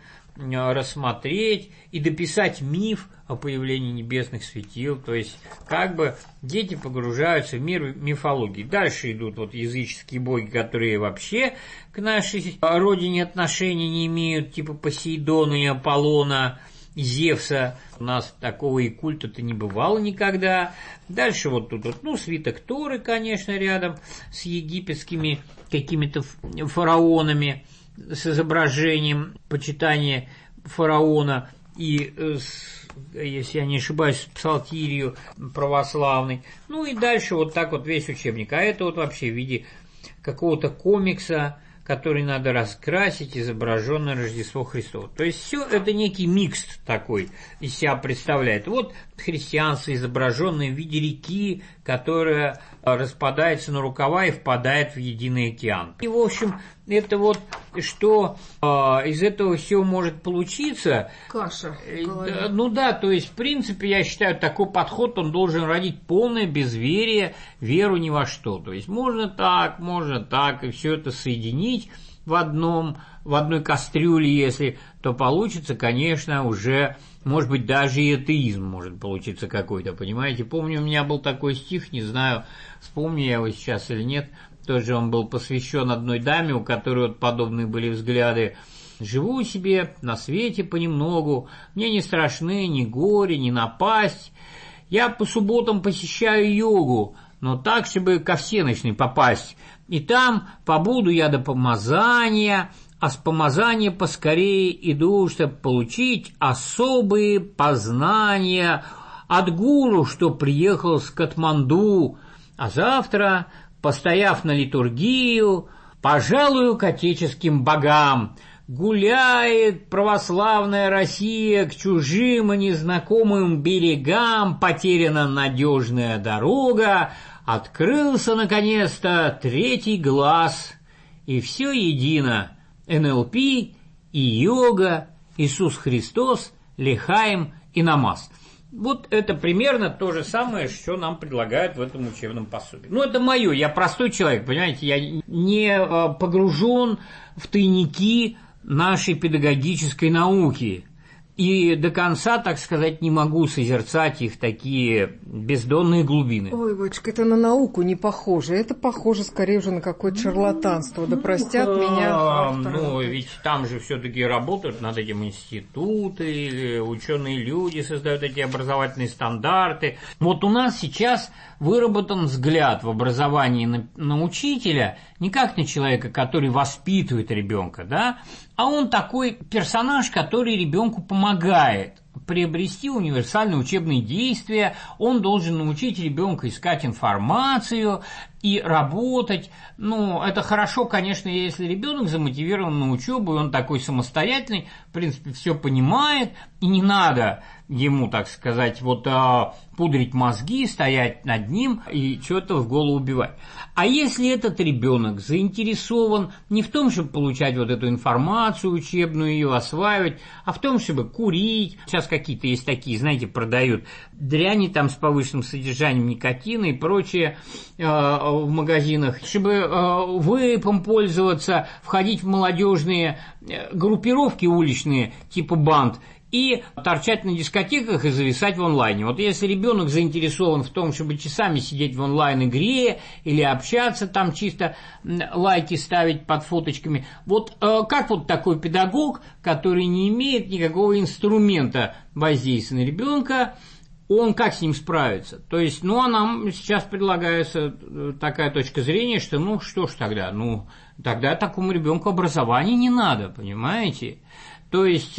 рассмотреть и дописать миф о появлении небесных светил, то есть как бы дети погружаются в мир мифологии. Дальше идут вот языческие боги, которые вообще к нашей родине отношения не имеют, типа Посейдона и Аполлона, и Зевса. У нас такого и культа-то не бывало никогда. Дальше вот тут вот, свиток Торы, конечно, рядом с египетскими какими-то фараонами, с изображением почитания фараона и, если я не ошибаюсь, псалтирью православной. И дальше вот так вот весь учебник. А это вот вообще в виде какого-то комикса, который надо раскрасить, изображенное Рождество Христово. То есть все это некий микс такой из себя представляет. Вот христианство, изображенное в виде реки, которая распадается на рукава и впадает в единый океан. И, в общем, это вот что из этого всего может получиться. Каша. То есть, в принципе, я считаю, такой подход, он должен родить полное безверие, веру ни во что. То есть можно так, и все это соединить в одной кастрюле, если, то получится, конечно, уже, может быть, даже и атеизм может получиться какой-то, понимаете. Помню, у меня был такой стих, не знаю, вспомню я его сейчас или нет, тоже он был посвящен одной даме, у которой вот подобные были взгляды. «Живу себе на свете понемногу, мне не страшны ни горе, ни напасть. Я по субботам посещаю йогу, но так, чтобы ко всеночной попасть. И там побуду я до помазания, а с помазания поскорее иду, чтобы получить особые познания от гуру, что приехал с Катманду, а завтра, постояв на литургию, пожалую к отеческим богам. Гуляет православная Россия к чужим и незнакомым берегам, потеряна надежная дорога, открылся наконец-то третий глаз, и все едино: НЛП и йога, Иисус Христос, Лехаим и намаз». Вот это примерно то же самое, что нам предлагают в этом учебном пособии. Это мое, я простой человек, понимаете, я не погружен в тайники нашей педагогической науки. и до конца, так сказать, не могу созерцать их такие бездонные глубины. Ой, батюшка, это на науку не похоже. Это похоже скорее уже на какое-то шарлатанство. Да простят меня авторы. Ну, ведь там же все-таки работают над этим институты, ученые люди создают эти образовательные стандарты. Вот у нас сейчас выработан взгляд в образовании на учителя не как на человека, который воспитывает ребенка, да, а он такой персонаж, который ребенку помогает приобрести универсальные учебные действия, он должен научить ребенка искать информацию и работать. Ну, это хорошо, конечно, если ребенок замотивирован на учебу, и он такой самостоятельный, в принципе, все понимает, и не надо ему, так сказать, вот пудрить мозги, стоять над ним и что-то в голову убивать. А если этот ребенок заинтересован не в том, чтобы получать вот эту информацию учебную, ее осваивать, а в том, чтобы курить, сейчас какие-то есть такие, знаете, продают дряни там с повышенным содержанием никотина и прочее в магазинах, чтобы вейпом пользоваться, входить в молодежные группировки уличные, типа банд, и торчать на дискотеках и зависать в онлайне. Вот если ребенок заинтересован в том, чтобы часами сидеть в онлайн-игре или общаться, там чисто лайки ставить под фоточками, вот как вот такой педагог, который не имеет никакого инструмента воздействия на ребенка, он как с ним справится? То есть, ну, а нам сейчас предлагается такая точка зрения, что, ну, что ж тогда? Ну, тогда такому ребенку образования не надо, понимаете? То есть,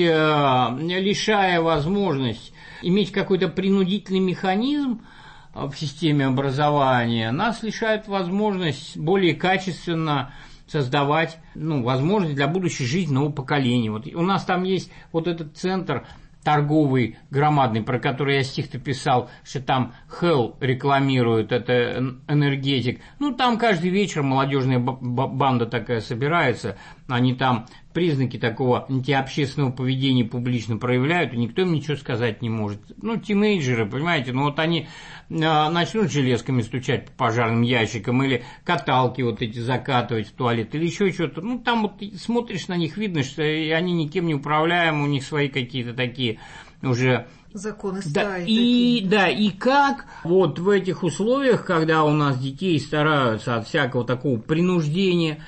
лишая возможность иметь какой-то принудительный механизм в системе образования, нас лишает возможность более качественно создавать, ну, возможность для будущей жизни нового поколения. Вот у нас там есть вот этот центр торговый, громадный, про который я стих-то писал, что там Hell рекламирует, это энергетик. Ну, там каждый вечер молодежная банда такая собирается, они там признаки такого антиобщественного поведения публично проявляют, и никто им ничего сказать не может. Ну, тинейджеры, понимаете, ну вот они начнут железками стучать по пожарным ящикам или каталки вот эти закатывать в туалет или еще что-то. Ну, там вот смотришь на них, видно, что они никем не управляемы, у них свои какие-то такие уже... Законы стаи. И как вот в этих условиях, когда у нас детей стараются от всякого такого принуждения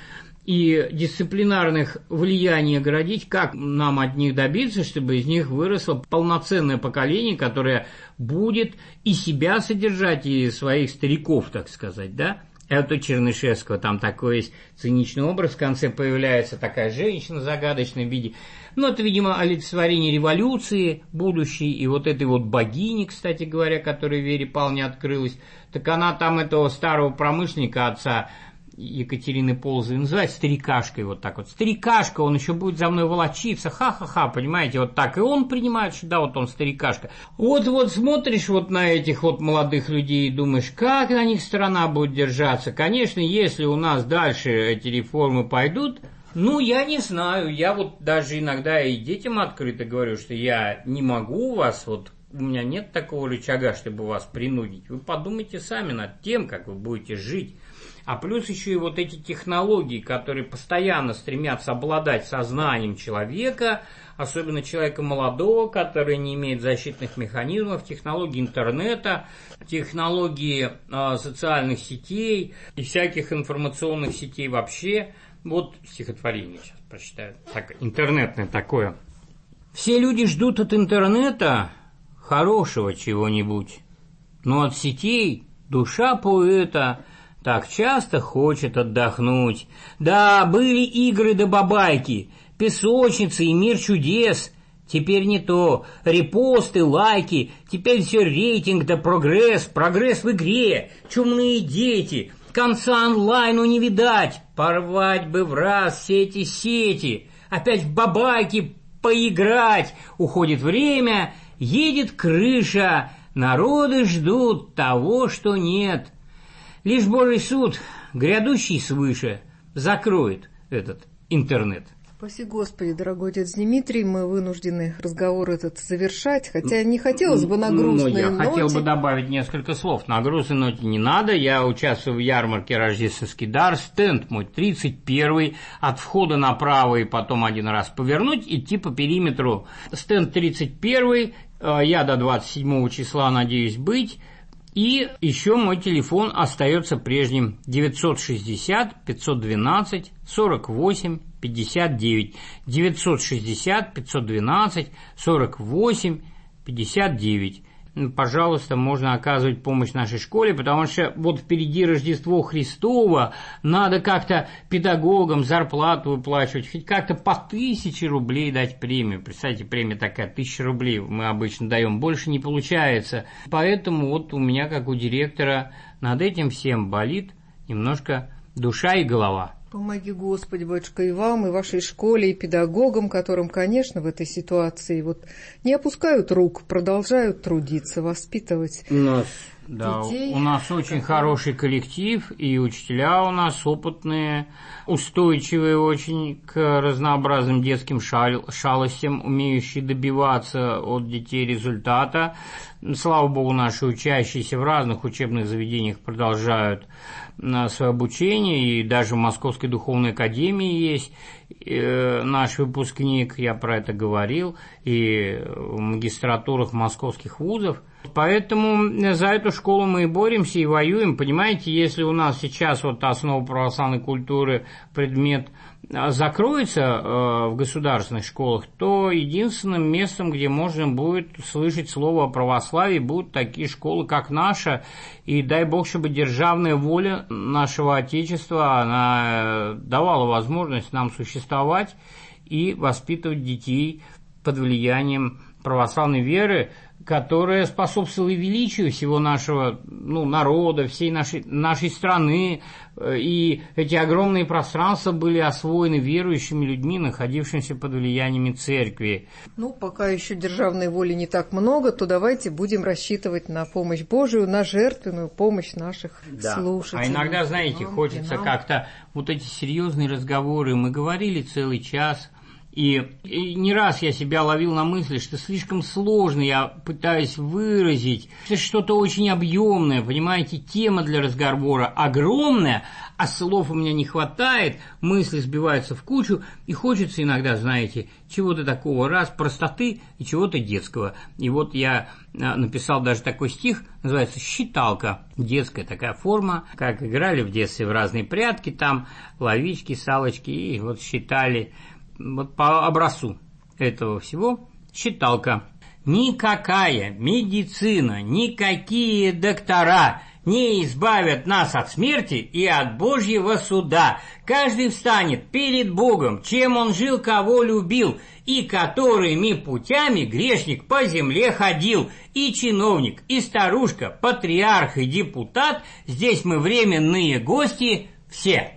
и дисциплинарных влияний оградить, как нам от них добиться, чтобы из них выросло полноценное поколение, которое будет и себя содержать, и своих стариков, так сказать, да? Это у Чернышевского там такой есть циничный образ, в конце появляется такая женщина в загадочном виде. Ну, это, видимо, олицетворение революции будущей, и вот этой вот богини, кстати говоря, которая Вере Павловне открылась, так она там этого старого промышленника, отца Екатерины Ползовой, называть старикашкой вот так вот. Старикашка, он еще будет за мной волочиться, ха-ха-ха, понимаете, вот так. И он принимает, что да, вот он старикашка. Вот смотришь вот на этих вот молодых людей и думаешь, как на них страна будет держаться. Конечно, если у нас дальше эти реформы пойдут, ну, я не знаю, я вот даже иногда и детям открыто говорю, что я не могу вас, вот у меня нет такого рычага, чтобы вас принудить. Вы подумайте сами над тем, как вы будете жить. А плюс еще и вот эти технологии, которые постоянно стремятся обладать сознанием человека, особенно человека молодого, который не имеет защитных механизмов, технологии интернета, технологии социальных сетей и всяких информационных сетей вообще. Вот стихотворение сейчас прочитаю, так, интернетное такое. Все люди ждут от интернета хорошего чего-нибудь, но от сетей душа поэта так часто хочет отдохнуть. Да, были игры да бабайки, песочницы и мир чудес. Теперь не то. Репосты, лайки, теперь все рейтинг да прогресс, прогресс в игре, чумные дети. Конца онлайну не видать. Порвать бы в раз все эти сети. Опять в бабайки поиграть. Уходит время, едет крыша. Народы ждут того, что нет. Лишь Божий суд, грядущий свыше, закроет этот интернет. Спаси Господи, дорогой отец Дмитрий, мы вынуждены разговор этот завершать, хотя не хотелось бы на грустной ноте. Я хотел бы добавить несколько слов. На грустной ноте не надо. Я участвую в ярмарке «Рождественский дар». Стенд мой 31-й. От входа направо и потом один раз повернуть, идти по периметру. Стенд 31-й. Я до 27 числа надеюсь быть. И еще мой телефон остается прежним: 960 512 48 59. 960 512 48 59. Пожалуйста, можно оказывать помощь нашей школе, потому что вот впереди Рождество Христово, надо как-то педагогам зарплату выплачивать, хоть как-то по 1000 рублей дать премию. Представьте, премия такая, 1000 рублей мы обычно даем, больше не получается. Поэтому вот у меня, как у директора, над этим всем болит немножко душа и голова. Помоги, Господи, батюшка, и вам, и вашей школе, и педагогам, которым, конечно, в этой ситуации вот не опускают рук, продолжают трудиться, воспитывать детей. У нас очень хороший коллектив, и учителя у нас опытные, устойчивые очень к разнообразным детским шалостям, умеющие добиваться от детей результата. Слава Богу, наши учащиеся в разных учебных заведениях продолжают свое обучение, и даже в Московской духовной академии есть наш выпускник, я про это говорил, и в магистратурах московских вузов. Поэтому за эту школу мы и боремся, и воюем. Понимаете, если у нас сейчас вот основа православной культуры предмет закроется в государственных школах, то единственным местом, где можно будет слышать слово о православии, будут такие школы, как наша. И дай Бог, чтобы державная воля нашего Отечества, она давала возможность нам существовать и воспитывать детей под влиянием православной веры, которая способствовала величию всего нашего народа, всей нашей страны, и эти огромные пространства были освоены верующими людьми, находившимися под влияниями церкви. Пока еще державной воли не так много, то давайте будем рассчитывать на помощь Божию, на жертвенную помощь наших слушателей. А иногда, знаете, хочется как-то вот эти серьезные разговоры, мы говорили целый час. И не раз я себя ловил на мысли, что слишком сложно я пытаюсь выразить. Это что-то очень объемное, понимаете, тема для разговора огромная, а слов у меня не хватает, мысли сбиваются в кучу, и хочется иногда, знаете, чего-то такого простоты и чего-то детского. И вот я написал даже такой стих, называется «Считалка». Детская такая форма, как играли в детстве в разные прятки, там ловички, салочки, и вот считали. Вот по образцу этого всего считалка. Никакая медицина, никакие доктора не избавят нас от смерти и от Божьего суда. Каждый встанет перед Богом, чем он жил, кого любил, и которыми путями грешник по земле ходил. И чиновник, и старушка, патриарх и депутат, здесь мы временные гости все.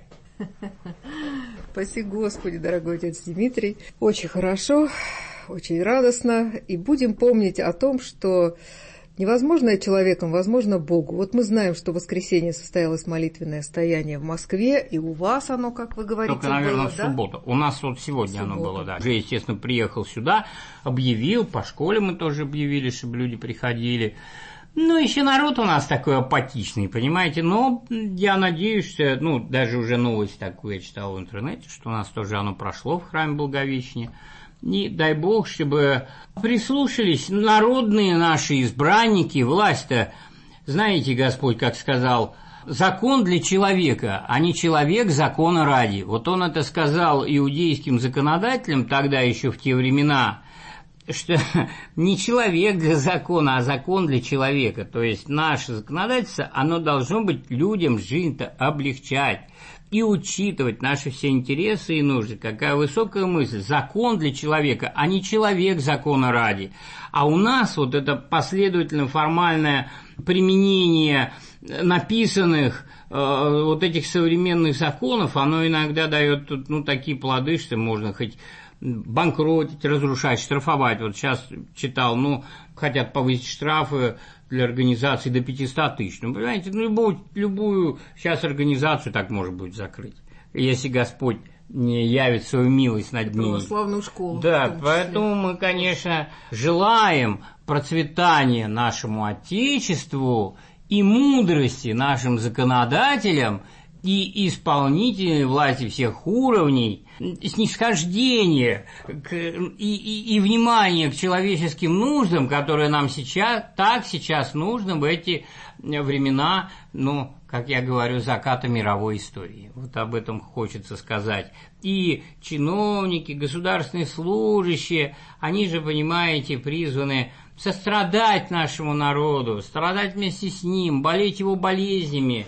Спаси Господи, дорогой отец Дмитрий. Очень хорошо, очень радостно. И будем помнить о том, что невозможное человеком возможно Богу. Вот мы знаем, что в воскресенье состоялось молитвенное стояние в Москве, и у вас оно, как вы говорите, только, наверное, было, в субботу. У нас вот сегодня оно было, да. Уже, естественно, приехал сюда, объявил, по школе мы тоже объявили, чтобы люди приходили. Еще народ у нас такой апатичный, понимаете, но я надеюсь, что, даже уже новость такую я читал в интернете, что у нас тоже оно прошло в храме Благовещения. И дай Бог, чтобы прислушались народные наши избранники, власть-то, знаете, Господь, как сказал, закон для человека, а не человек закона ради. Вот он это сказал иудейским законодателям тогда еще в те времена, что не человек для закона, а закон для человека. То есть наше законодательство, оно должно быть людям жизнь-то облегчать и учитывать наши все интересы и нужды. Какая высокая мысль. Закон для человека, а не человек закона ради. А у нас вот это последовательно формальное применение написанных вот этих современных законов, оно иногда дает такие плоды, что можно хоть банкротить, разрушать, штрафовать. Вот сейчас читал, хотят повысить штрафы для организации до 500 тысяч. Понимаете, любую сейчас организацию так может быть закрыть. Если Господь явит свою милость над ними. Православную школу. Да, поэтому мы, конечно, желаем процветания нашему Отечеству и мудрости нашим законодателям и исполнительной власти всех уровней, снисхождение и внимание к человеческим нуждам, которые нам сейчас нужно в эти времена, как я говорю, заката мировой истории. Вот об этом хочется сказать. И чиновники, государственные служащие, они же, понимаете, призваны сострадать нашему народу, страдать вместе с ним, болеть его болезнями.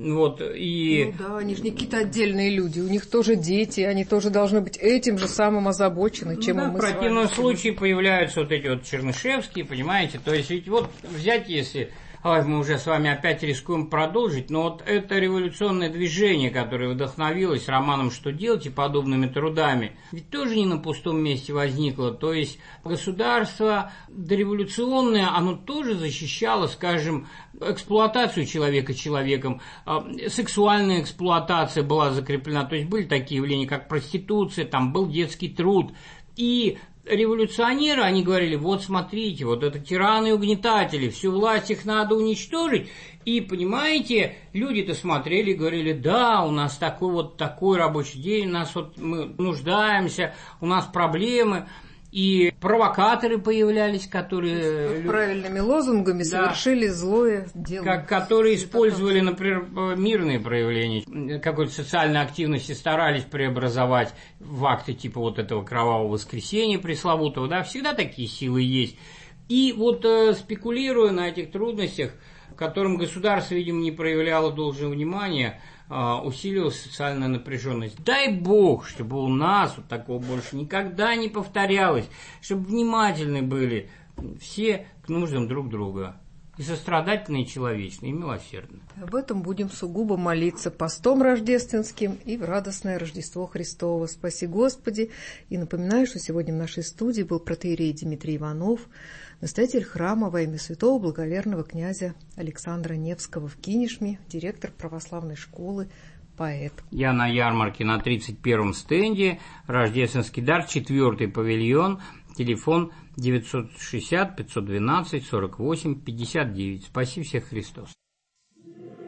И... да, они же не какие-то отдельные люди, у них тоже дети, они тоже должны быть этим же самым озабочены, чем и мы с вами. В противном случае появляются вот эти вот чернышевские, понимаете, то есть ведь взять, если... мы уже с вами опять рискуем продолжить, но это революционное движение, которое вдохновилось романом «Что делать» и подобными трудами, ведь тоже не на пустом месте возникло. То есть государство дореволюционное, оно тоже защищало, скажем, эксплуатацию человека человеком, сексуальная эксплуатация была закреплена, то есть были такие явления, как проституция, там был детский труд, и революционеры, они говорили, смотрите, это тираны и угнетатели, всю власть их надо уничтожить. И, понимаете, люди-то смотрели и говорили, да, у нас такой рабочий день, мы нуждаемся, у нас проблемы. И провокаторы появлялись, которые... правильными лозунгами совершили злое дело. Которые использовали, например, мирные проявления, какой-то социальной активности старались преобразовать в акты типа этого кровавого воскресенья пресловутого. Да, всегда такие силы есть. И спекулируя на этих трудностях, которым государство, видимо, не проявляло должного внимания, усилилась социальная напряженность. Дай Бог, чтобы у нас такого больше никогда не повторялось, чтобы внимательны были все к нуждам друг друга. И сострадательные, и человечные, и милосердные. Об этом будем сугубо молиться постом рождественским и в радостное Рождество Христово. Спаси Господи! И напоминаю, что сегодня в нашей студии был протоиерей Дмитрий Иванов, настоятель храма во имя святого благоверного князя Александра Невского в Кинешме, директор православной школы, поэт. Я на ярмарке на 31-м стенде, рождественский дар, 4-й павильон, телефон 960 512 48 59. Спаси всех Христос.